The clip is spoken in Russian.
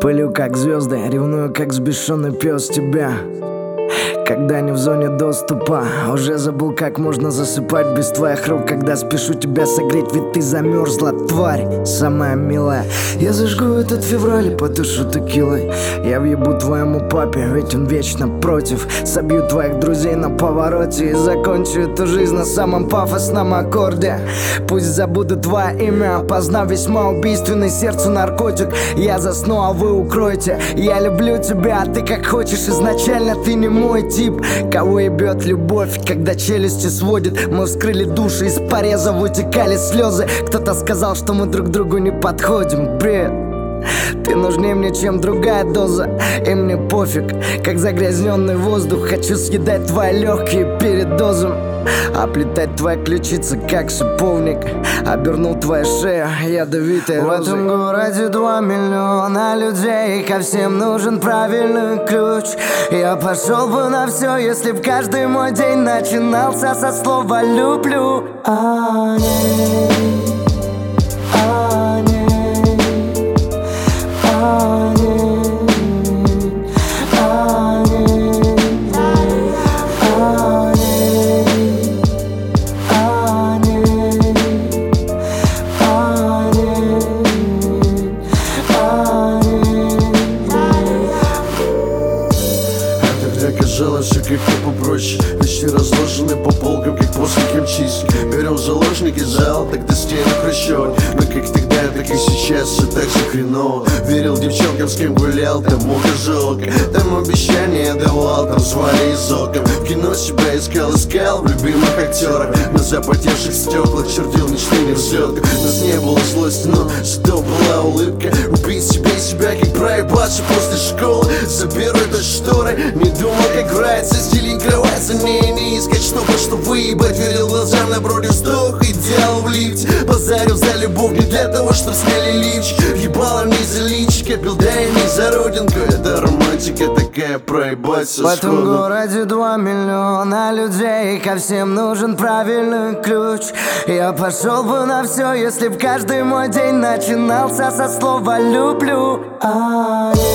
Пылю как звезды, ревную как взбешенный пес тебя. Когда не в зоне доступа, уже забыл, как можно засыпать без твоих рук. Когда спешу тебя согреть, ведь ты замерзла, тварь самая милая. Я зажгу этот февраль и потушу текилой. Я въебу твоему папе, ведь он вечно против. Собью твоих друзей на повороте и закончу эту жизнь на самом пафосном аккорде. Пусть забуду твое имя, опознав весьма убийственный сердцу наркотик. Я засну, а вы укройте. Я люблю тебя, а ты как хочешь. Изначально ты не мой тип, кого ебет любовь, когда челюсти сводит. Мы вскрыли души, из пореза вытекали слезы. Кто-то сказал, что мы друг другу не подходим. Бред. Ты нужнее мне, чем другая доза. И мне пофиг, как загрязненный воздух. Хочу съедать твои легкие перед дозом, оплетать твои ключицы, как шиповник. Обернул твою шею ядовитой розой. В этом городе 2 миллиона людей, и ко всем нужен правильный ключ. Я пошел бы на все, если б каждый мой день начинался со слова «люблю». Казалось, все как-то попроще. Вещи разложены по полкам, как после химчистки. Берем заложники зал, тогда стены хрущевок. Мы как тогда, так и сейчас, все так же хреново. Верил девчонкам, с кем гулял, тому жалко. Там обещания давал, там звали из окон. В кино себя искал в любимых актерах. На запотевших стеклах чертил мечты взлетках. Нас не было злости, но зато была улыбка. Убить себя, как проебаться после школы. За первой до шторы не думал, как нравится стиль кровать. За ней не искать, что выебать. Верил глазам, напротив вздох, идеал в лифте. Базарил за любовь не для того, чтоб сняли линч. Ебало не за линчик, пил да и не за родинку. Это романтика такая, проебать со сходу. В этом городе 2 миллиона людей, и ко всем нужен правильный ключ. Я пошел бы на все, если б каждый мой день начинался со слова «люблю».